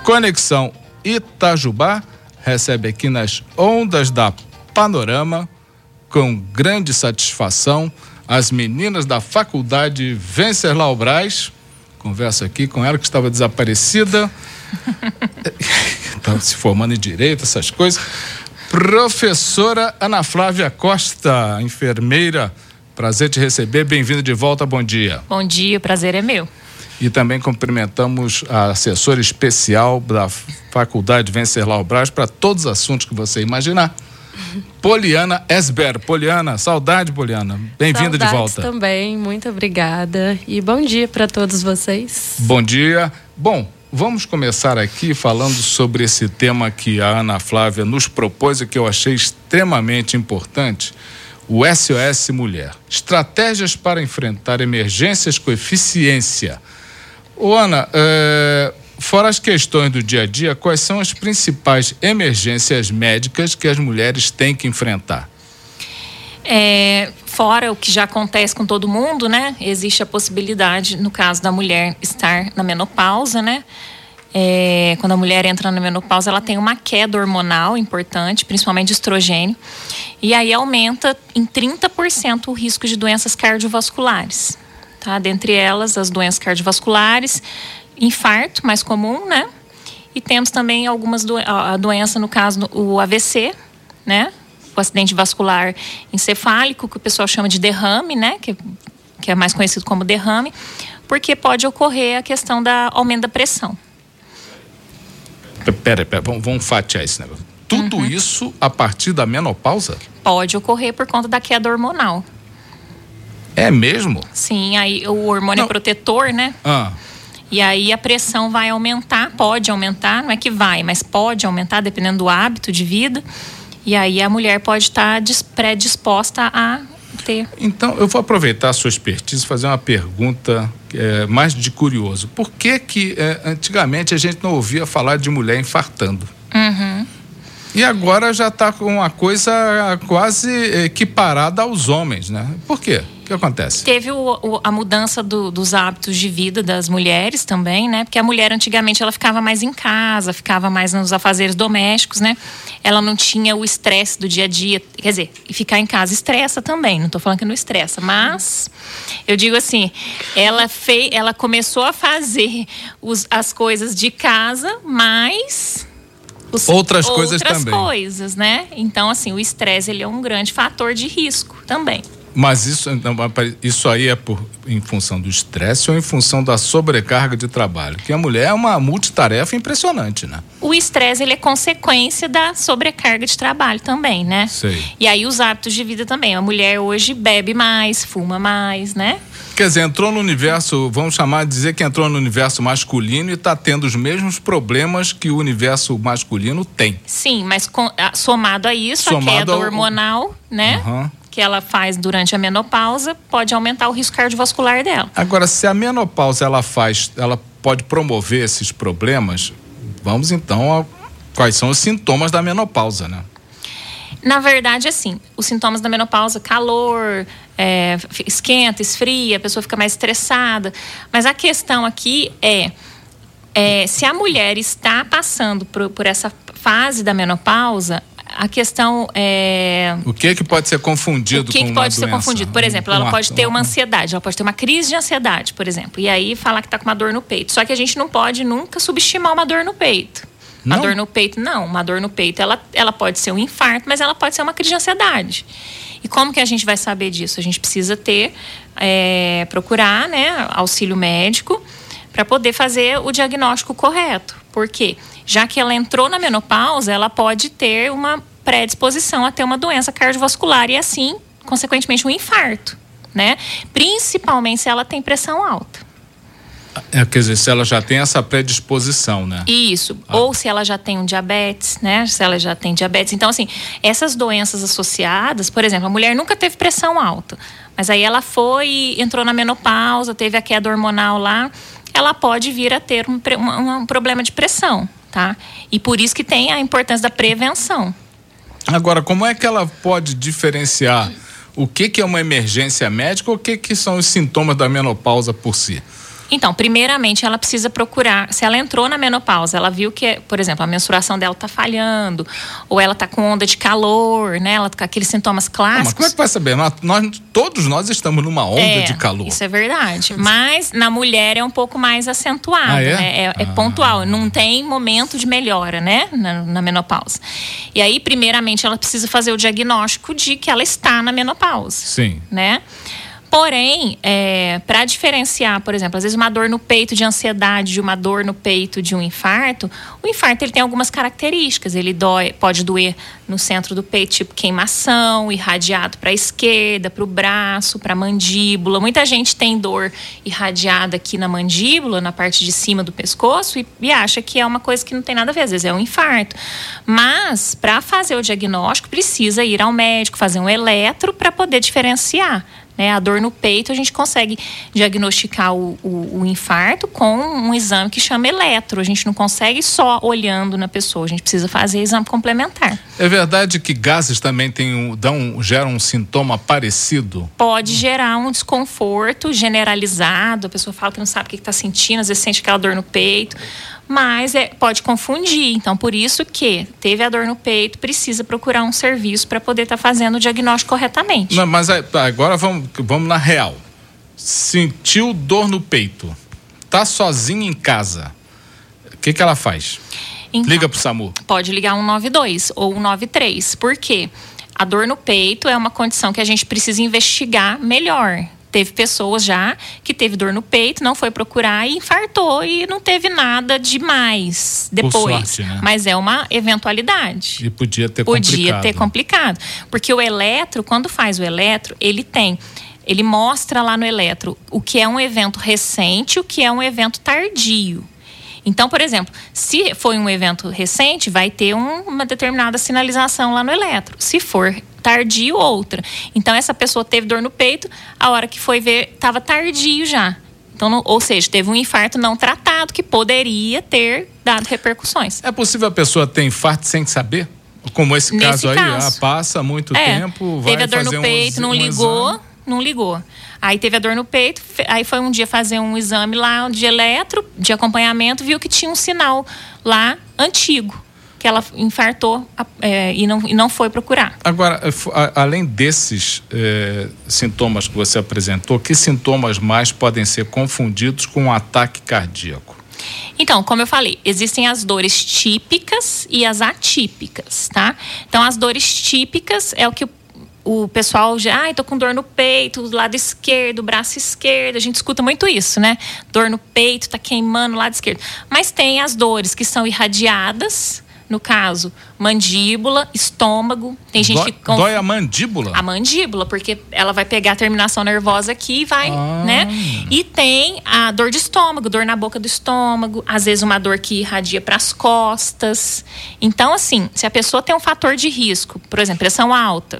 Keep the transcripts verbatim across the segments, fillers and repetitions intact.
Conexão Itajubá recebe aqui nas ondas da Panorama, com grande satisfação, as meninas da Faculdade Venceslau Braz. Converso aqui com ela que estava desaparecida, estava se formando em Direito, essas coisas. Professora Ana Flávia Costa, enfermeira, prazer te receber, bem-vinda de volta, bom dia. Bom dia, o prazer é meu. E também cumprimentamos a assessora especial da Faculdade Venceslau Braz para todos os assuntos que você imaginar. Poliana Esber. Poliana, saudade, Poliana. Bem-vinda de volta. Também, muito obrigada. E bom dia para todos vocês. Bom dia. Bom, vamos começar aqui falando sobre esse tema que a Ana Flávia nos propôs e que eu achei extremamente importante. O S O S Mulher. Estratégias para enfrentar emergências com eficiência. Ô, Ana, é, fora as questões do dia a dia, quais são as principais emergências médicas que as mulheres têm que enfrentar? É, fora o que já acontece com todo mundo, né? Existe a possibilidade, no caso da mulher estar na menopausa, né? É, quando a mulher entra na menopausa, ela tem uma queda hormonal importante, principalmente de estrogênio, e aí aumenta em trinta por cento o risco de doenças cardiovasculares, tá? Dentre elas, as doenças cardiovasculares, infarto, mais comum, né? E temos também algumas do, a doença, no caso, o A V C, né? O acidente vascular encefálico, que o pessoal chama de derrame, né? Que, que é mais conhecido como derrame, porque pode ocorrer a questão da aumento da pressão. Pera, pera, vamos, vamos fatiar esse negócio. Tudo uhum. isso a partir da menopausa? Pode ocorrer por conta da queda hormonal. É mesmo? Sim, aí o hormônio não. é protetor, né? Ah. E aí a pressão vai aumentar, pode aumentar, não é que vai, mas pode aumentar dependendo do hábito de vida. E aí a mulher pode estar predisposta a ter. Então, eu vou aproveitar a sua expertise e fazer uma pergunta é, mais de curioso. Por que que é, antigamente a gente não ouvia falar de mulher infartando? Uhum. E agora já está com uma coisa quase equiparada aos homens, né? Por quê? O que acontece? Teve o, o, a mudança do, dos hábitos de vida das mulheres também, né? Porque a mulher antigamente ela ficava mais em casa, ficava mais nos afazeres domésticos, né? Ela não tinha o estresse do dia a dia. Quer dizer, e ficar em casa estressa também. Não estou falando que não estressa, mas eu digo assim, ela, fei, ela começou a fazer os, as coisas de casa, mas... Os, outras coisas outras também. Outras coisas, né? Então, assim, o estresse ele é um grande fator de risco também. Mas isso, isso aí é por, em função do estresse ou em função da sobrecarga de trabalho? Porque a mulher é uma multitarefa impressionante, né? O estresse, ele é consequência da sobrecarga de trabalho também, né? Sei. E aí os hábitos de vida também. A mulher hoje bebe mais, fuma mais, né? Quer dizer, entrou no universo, vamos chamar de dizer que entrou no universo masculino e está tendo os mesmos problemas que o universo masculino tem. Sim, mas com, somado a isso, somado a queda ao... hormonal, né? Uhum. Que ela faz durante a menopausa, pode aumentar o risco cardiovascular dela. Agora, se a menopausa ela faz, ela pode promover esses problemas, vamos então a quais são os sintomas da menopausa, né? Na verdade, assim, os sintomas da menopausa, calor, é, esquenta, esfria, a pessoa fica mais estressada. Mas a questão aqui é, é se a mulher está passando por, por essa fase da menopausa, a questão é... O que é que pode ser confundido com uma doença? O que, que pode ser confundido? Por exemplo, ela pode ter uma ansiedade, ela pode ter uma crise de ansiedade, por exemplo. E aí falar que está com uma dor no peito. Só que a gente não pode nunca subestimar uma dor no peito. Não? A dor no peito, não. Uma dor no peito, ela, ela pode ser um infarto, mas ela pode ser uma crise de ansiedade. E como que a gente vai saber disso? A gente precisa ter, é, procurar, né, auxílio médico para poder fazer o diagnóstico correto. Por quê? Já que ela entrou na menopausa, ela pode ter uma predisposição a ter uma doença cardiovascular e assim, consequentemente, um infarto, né? Principalmente se ela tem pressão alta. É, quer dizer, se ela já tem essa predisposição, né? Isso. Ah. Ou se ela já tem um diabetes, né? Se ela já tem diabetes. Então, assim, essas doenças associadas, por exemplo, a mulher nunca teve pressão alta, mas aí ela foi, entrou na menopausa, teve a queda hormonal lá, ela pode vir a ter um, um, um problema de pressão, tá? E por isso que tem a importância da prevenção. Agora, como é que ela pode diferenciar o que, que é uma emergência médica ou o que, que são os sintomas da menopausa por si? Então, primeiramente, ela precisa procurar, se ela entrou na menopausa, ela viu que, por exemplo, a menstruação dela está falhando, ou ela está com onda de calor, né? Ela tá com aqueles sintomas clássicos. Não, mas como é que vai saber? Nós, nós, todos nós estamos numa onda é, de calor. Isso é verdade. Mas na mulher é um pouco mais acentuado, ah, é? né? É, é ah. pontual, não tem momento de melhora, né? Na, na menopausa. E aí, primeiramente, ela precisa fazer o diagnóstico de que ela está na menopausa. Sim. Né? Porém, é, para diferenciar, por exemplo, às vezes uma dor no peito de ansiedade de uma dor no peito de um infarto, o infarto ele tem algumas características. Ele dói, pode doer no centro do peito, tipo queimação, irradiado para a esquerda, para o braço, para a mandíbula. Muita gente tem dor irradiada aqui na mandíbula, na parte de cima do pescoço, e, e acha que é uma coisa que não tem nada a ver, às vezes é um infarto. Mas, para fazer o diagnóstico, precisa ir ao médico, fazer um eletro para poder diferenciar. Né, a dor no peito, a gente consegue diagnosticar o, o, o infarto com um exame que chama eletro. A gente não consegue só olhando na pessoa, a gente precisa fazer exame complementar. É verdade que gases também tem um, dão, geram um sintoma parecido? Pode gerar um desconforto generalizado, a pessoa fala que não sabe o que está sentindo, às vezes sente aquela dor no peito. Mas é, pode confundir, então por isso que teve a dor no peito, precisa procurar um serviço para poder estar tá fazendo o diagnóstico corretamente. Não, mas agora vamos, vamos na real. Sentiu dor no peito, tá sozinha em casa, o que que ela faz? Então, liga pro SAMU. Pode ligar um nove dois ou um nove três, por quê? A dor no peito é uma condição que a gente precisa investigar melhor. Teve pessoas já que teve dor no peito, não foi procurar e infartou e não teve nada demais depois. Por sorte, né? Mas é uma eventualidade. E podia ter podia complicado. Podia ter complicado. Porque o eletro, quando faz o eletro, ele tem... Ele mostra lá no eletro o que é um evento recente e o que é um evento tardio. Então, por exemplo, se foi um evento recente, vai ter um, uma determinada sinalização lá no eletro. Se for tardio, outra. Então, essa pessoa teve dor no peito, a hora que foi ver, estava tardio já. Então, não, ou seja, teve um infarto não tratado que poderia ter dado repercussões. É possível a pessoa ter infarto sem saber? Como esse Nesse caso aí, caso, ah, passa muito é, tempo, vai teve a dor fazer no peito, um, não um ligou, exame. não ligou. Aí teve a dor no peito, aí foi um dia fazer um exame lá de eletro, de acompanhamento, viu que tinha um sinal lá antigo, que ela infartou é, e, não, e não foi procurar. Agora, além desses é, sintomas que você apresentou, que sintomas mais podem ser confundidos com um ataque cardíaco? Então, como eu falei, existem as dores típicas e as atípicas, tá? Então, as dores típicas é o que o O pessoal já, ai, tô com dor no peito, do lado esquerdo, braço esquerdo. A gente escuta muito isso, né? Dor no peito, tá queimando o lado esquerdo. Mas tem as dores que são irradiadas, no caso, mandíbula, estômago. Tem gente dói, que conf... dói a mandíbula? A mandíbula, porque ela vai pegar a terminação nervosa aqui e vai, ah. né? E tem a dor de estômago, dor na boca do estômago, às vezes uma dor que irradia para as costas. Então, assim, se a pessoa tem um fator de risco, por exemplo, pressão alta,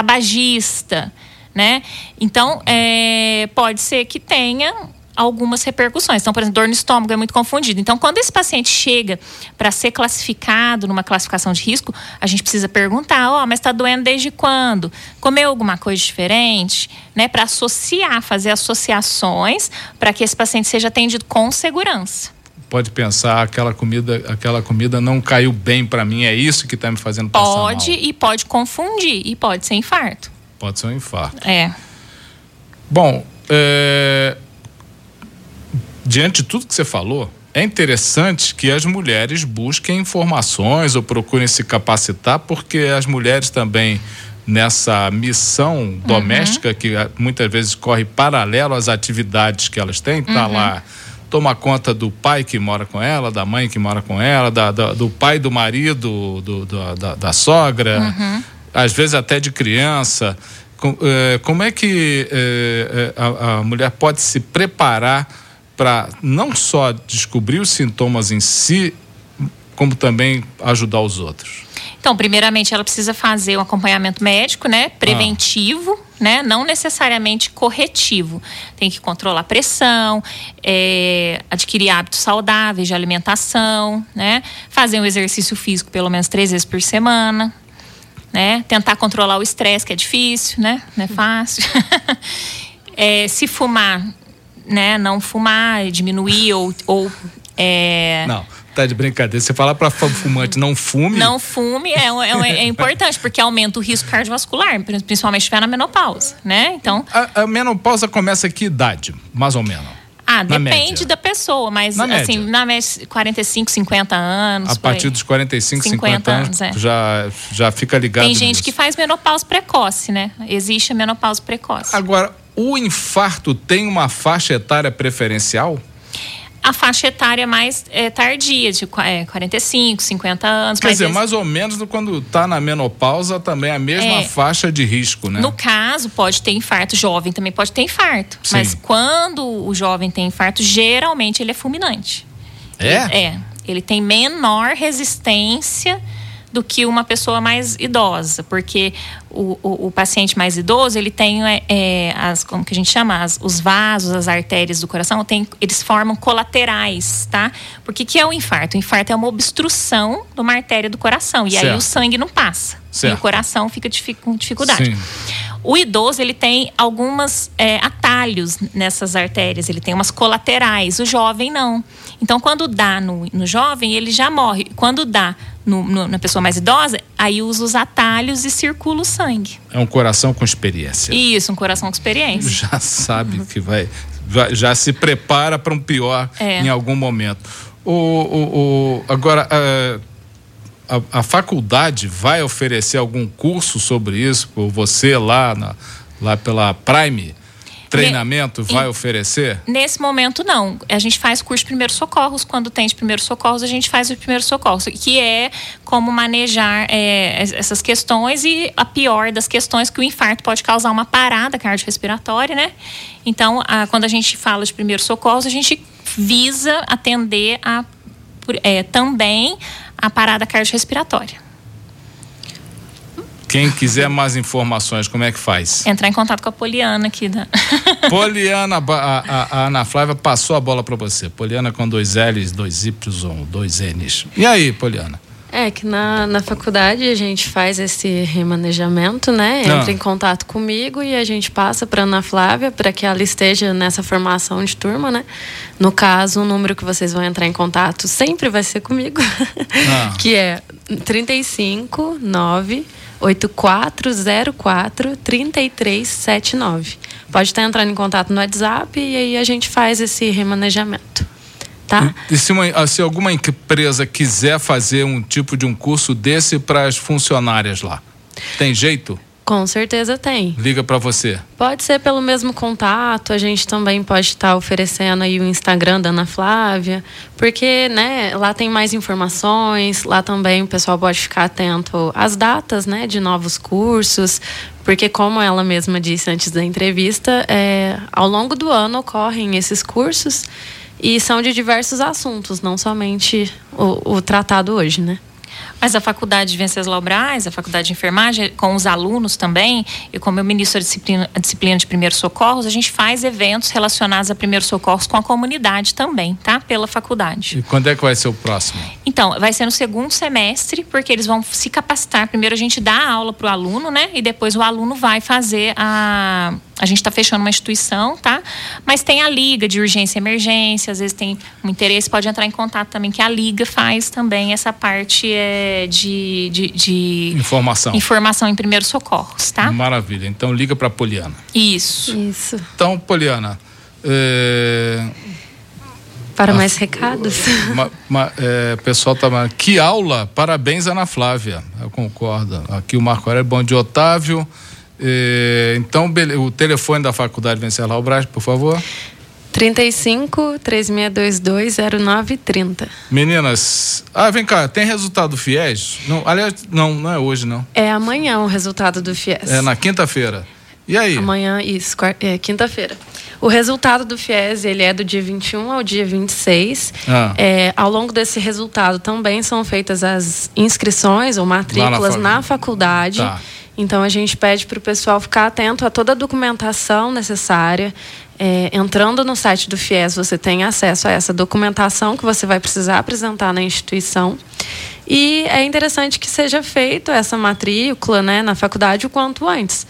tabagista, né? Então, é, pode ser que tenha algumas repercussões. Então, por exemplo, dor no estômago é muito confundido. Então, quando esse paciente chega para ser classificado numa classificação de risco, a gente precisa perguntar, ó, oh, mas está doendo desde quando? Comeu alguma coisa diferente? Né? Para associar, fazer associações para que esse paciente seja atendido com segurança. Pode pensar, aquela comida, aquela comida não caiu bem para mim, é isso que está me fazendo passar mal. Pode e pode confundir, e pode ser infarto. Pode ser um infarto. É. Bom, é... diante de tudo que você falou, é interessante que as mulheres busquem informações ou procurem se capacitar, porque as mulheres também, nessa missão doméstica, uhum. que muitas vezes corre paralelo às atividades que elas têm, tá uhum. lá... toma conta do pai que mora com ela, da mãe que mora com ela, da, da, do pai do marido, do, do, da, da sogra, uhum. às vezes até de criança. Com, eh, como é que eh, a, a mulher pode se preparar para não só descobrir os sintomas em si, como também ajudar os outros? Então, primeiramente, ela precisa fazer um acompanhamento médico, né? Preventivo, ah. né? Não necessariamente corretivo. Tem que controlar a pressão, é, adquirir hábitos saudáveis de alimentação, né? Fazer um exercício físico pelo menos três vezes por semana, né? Tentar controlar o estresse, que é difícil, né? Não é fácil. é, se fumar, né, não fumar, diminuir ou... ou é... Não, tá de brincadeira. Você falar para fumante não fume... Não fume é, é, é importante, porque aumenta o risco cardiovascular, principalmente se estiver na menopausa, né? Então... A, a menopausa começa a que idade, mais ou menos? Ah, na depende média. da pessoa, mas na assim, média. na média, quarenta e cinco, cinquenta anos. A partir dos quarenta e cinco, cinquenta anos, é. já, já fica ligado Tem gente nisso. que faz menopausa precoce, né? Existe a menopausa precoce. Agora, o infarto tem uma faixa etária preferencial? A faixa etária mais é, tardia, de é, quarenta e cinco, cinquenta anos. Quer dizer, esse... mais ou menos quando está na menopausa também é a mesma é, faixa de risco, né? No caso, pode ter infarto, jovem também pode ter infarto. Sim. Mas quando o jovem tem infarto, geralmente ele é fulminante. É? Ele, é. Ele tem menor resistência do que uma pessoa mais idosa, porque o, o, o paciente mais idoso, ele tem é, é, as, como que a gente chama, as, os vasos, as artérias do coração, tem, eles formam colaterais, tá? Porque que é o infarto? O infarto é uma obstrução de uma artéria do coração, e certo. aí o sangue não passa, certo. e o coração fica com dificuldade. Sim. O idoso, ele tem algumas é, atalhos nessas artérias, ele tem umas colaterais, o jovem não. Então, quando dá no, no jovem, ele já morre. Quando dá no, no, na pessoa mais idosa, aí usa os atalhos e circula o sangue. É um coração com experiência. Isso, um coração com experiência. Já sabe que vai, vai já se prepara para um pior é. em algum momento. O, o, o, agora, a, a, a faculdade vai oferecer algum curso sobre isso? Por você lá, na, lá pela Prime? Treinamento vai e, oferecer? Nesse momento, não. A gente faz curso de primeiros socorros. Quando tem de primeiros socorros, a gente faz o primeiros socorros, que é como manejar é, essas questões, e a pior das questões, que o infarto pode causar uma parada cardiorrespiratória, né? Então, a, quando a gente fala de primeiros socorros, a gente visa atender a, é, também a parada cardiorrespiratória. Quem quiser mais informações, como é que faz? Entrar em contato com a Poliana aqui. Da... Poliana, a, a, a Ana Flávia passou a bola para você. Poliana com dois L's, dois Y, dois N's. E aí, Poliana? É que na, na faculdade a gente faz esse remanejamento, né? Entra ah. em contato comigo e a gente passa para Ana Flávia para que ela esteja nessa formação de turma, né? No caso, o número que vocês vão entrar em contato sempre vai ser comigo, ah. que é trinta e cinco, nove... oito quatro zero quatro, três três sete nove. Pode estar entrando em contato no WhatsApp e aí a gente faz esse remanejamento, tá? E, e se, uma, se alguma empresa quiser fazer um tipo de um curso desse para as funcionárias lá, tem jeito? Com certeza tem. Liga para você. Pode ser pelo mesmo contato, a gente também pode estar oferecendo aí o Instagram da Ana Flávia, porque, né, lá tem mais informações, lá também o pessoal pode ficar atento às datas, né, de novos cursos, porque como ela mesma disse antes da entrevista, é, ao longo do ano ocorrem esses cursos e são de diversos assuntos, não somente o, o tratado hoje, né? Mas a faculdade de Venceslau Braz, a faculdade de enfermagem, com os alunos também, e como eu ministro a disciplina, a disciplina de primeiros socorros, a gente faz eventos relacionados a primeiros socorros com a comunidade também, tá? Pela faculdade. E quando é que vai ser o próximo? Então, vai ser no segundo semestre, porque eles vão se capacitar. Primeiro a gente dá a aula para o aluno, né? E depois o aluno vai fazer a... A gente está fechando uma instituição, tá? Mas tem a Liga de Urgência e Emergência, às vezes tem um interesse, pode entrar em contato também, que a Liga faz também essa parte é, de, de, de... Informação. Informação em primeiros socorros, tá? Maravilha. Então liga para Poliana. Isso. Isso. Então, Poliana... É... Para mais recados? Ma, ma, é, pessoal tá... Que aula! Parabéns, Ana Flávia. Eu concordo. Aqui o Marco Aurélio, bom dia, Otávio. É, então, o telefone da Faculdade Venceslau Braz, por favor. trinta e cinco, três seis dois dois, zero nove três zero. Meninas, ah, vem cá, tem resultado do FIES? Não, aliás, não, não é hoje, não. É amanhã o resultado do FIES. É na quinta-feira. E aí? Amanhã, isso, é quinta-feira. O resultado do FIES, ele é do dia vinte e um ao dia vinte e seis. Ah. É, ao longo desse resultado também são feitas as inscrições ou matrículas na, fa... na faculdade. Tá. Então, a gente pede para o pessoal ficar atento a toda a documentação necessária. É, entrando no site do FIES, você tem acesso a essa documentação que você vai precisar apresentar na instituição. E é interessante que seja feita essa matrícula, né, na faculdade o quanto antes.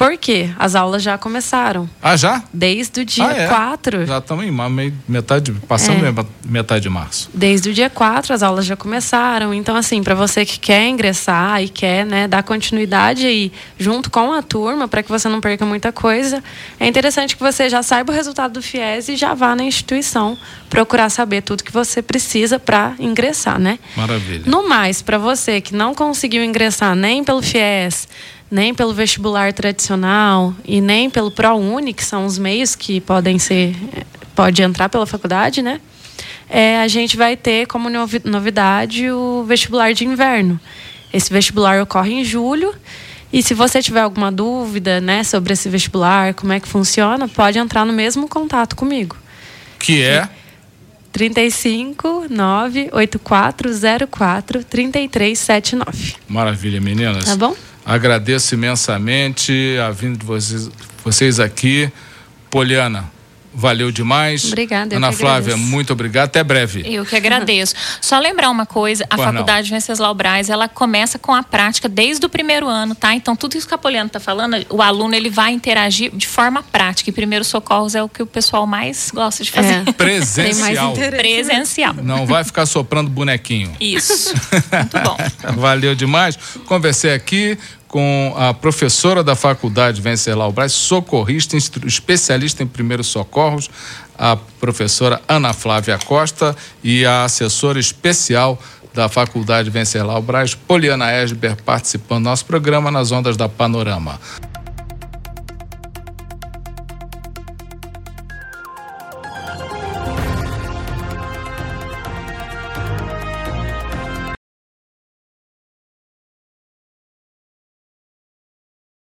Por quê? As aulas já começaram. Ah, já? Desde o dia ah, é? quatro. Já estamos em meio, metade, passando é. metade de março. Desde o dia quatro as aulas já começaram. Então, assim, para você que quer ingressar e quer, né, dar continuidade aí junto com a turma, para que você não perca muita coisa, é interessante que você já saiba o resultado do FIES e já vá na instituição procurar saber tudo que você precisa para ingressar, né? Maravilha. No mais, para você que não conseguiu ingressar nem pelo FIES, nem pelo vestibular tradicional e nem pelo ProUni, que são os meios que podem ser, pode entrar pela faculdade, né? É, a gente vai ter como novidade o vestibular de inverno. Esse vestibular ocorre em julho. E se você tiver alguma dúvida, né, sobre esse vestibular, como é que funciona, pode entrar no mesmo contato comigo. Que é? trinta e cinco, nove oito quatro zero quatro, trinta e três setenta e nove. Maravilha, meninas. Tá bom? Agradeço imensamente a vinda de vocês, vocês aqui. Poliana, valeu demais. Obrigada. Ana Flávia, muito obrigado. Até breve. Eu que agradeço. Só lembrar uma coisa, a Pois Faculdade Venceslau Braz, ela começa com a prática desde o primeiro ano, tá? Então, tudo isso que a Poliana está falando, o aluno ele vai interagir de forma prática. E primeiros socorros é o que o pessoal mais gosta de fazer. É. Presencial. Presencial. Não vai ficar soprando bonequinho. Isso. Muito bom. Valeu demais. Conversei aqui com a professora da Faculdade Venceslau Braz, socorrista, especialista em primeiros socorros, a professora Ana Flávia Costa, e a assessora especial da Faculdade Venceslau Braz, Poliana Esber, participando do nosso programa nas ondas da Panorama.